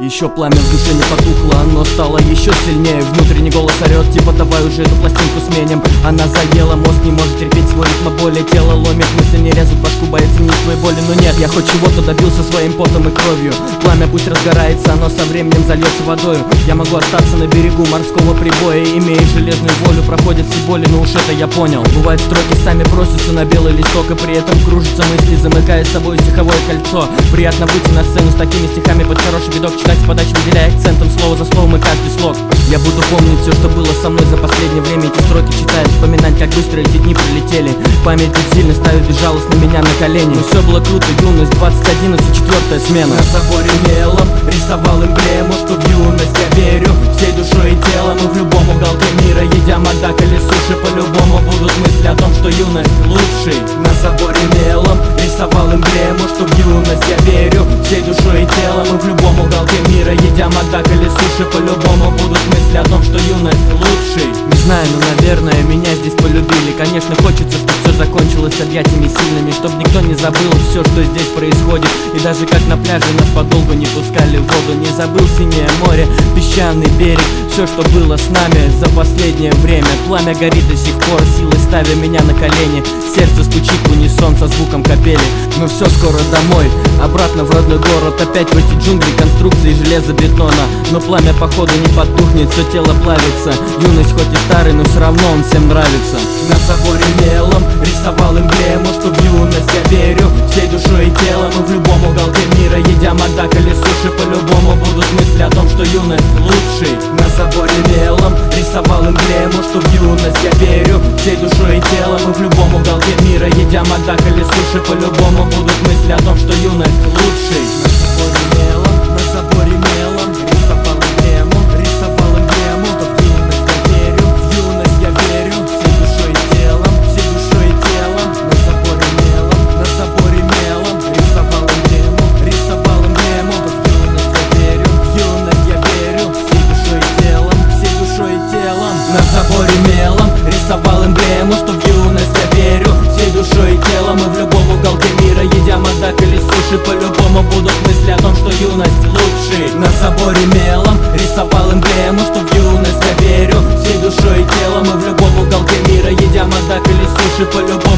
Еще пламя в душе не потухло, оно стало еще сильнее. Внутренний голос орет, типа давай уже эту пластинку сменим. Она заела, мозг не может терпеть свой ритм боли. Тело ломит, мысли не режут башку, боится не твоей боли. Но нет, я хоть чего-то добился своим потом и кровью. Пламя пусть разгорается, оно со временем зальется водою. Я могу остаться на берегу морского прибоя, имея железную волю, проходят все боли, но уж это я понял. Бывают строки сами просятся на белый листок, и при этом кружатся мысли, замыкая с собой стиховое кольцо. Приятно выйти на сцену с такими стихами под хороший видок, читать с подачи, выделяя акцентом слово за словом и каждый слог. Я буду помнить все, что было со мной за последнее время. Эти строки читая, вспоминать, как быстро эти дни пролетели. Память так сильно ставит безжалостно меня на колени. Но все было круто, юность, 2011, 4-я смена. На заборе мелом рисовал эмблему, что в юность я верю всей душой и телом. И в любом уголке мира, едя Макдак или суши, по-любому будут мысли о том, что юность лучший. На заборе мелом рисовал эмблему, что в юность я верю всей душой и телом. И в любом уголке мира, едя Макдак или суши, по-любому будут мысли о том, что юность лучший. Не знаю, но наверное меня здесь полюбили. Конечно, хочется, чтобы все закончилось объятиями сильными, чтобы никто не забыл все, что здесь происходит. И даже как на пляже нас подолгу не пускали в воду. Не забыл синее море, песчаный берег, все, что было с нами за последнее время. Пламя горит до сих пор, силой ставя меня на колени. Сердце стучит в унисон со звуком капели. Но все, скоро домой, обратно в родной город. Опять в эти джунгли конструкции железобетона. Но пламя походу не потухнет, все тело плавится. Юность хоть и старый, но все равно он всем нравится. На заборе мелом рисовал эмблему, что в юность я верю всей душой и телом. И в любом уголке мира, едя Макдак или суши, по-любому будут мысли о том, что юность лучший. На заборе мелом рисовал эмблему, что в юность я верю всей душой и телом. И в любом уголке мира, едя Макдак или суши, по-любому будут мысли о том, что юность лучший. На заборе мелом рисовал эмблему, что в юность я верю всей душой и телом, всей душой и телом. На заборе мелом рисовал эмблему, что в юность я верю всей душой и телом, всей душой и телом. На заборе мелом рисовал эмблему, что в юность я верю всей душой и телом. И в любом уголке мира, едя Макдак или суши, по-любому будут мысли о том, что юность лучший. На заборе мелом рисовал эмблему, что в юность я верю всей душой и телом. И в любом уголке мира, едя Макдак или суши, по-любому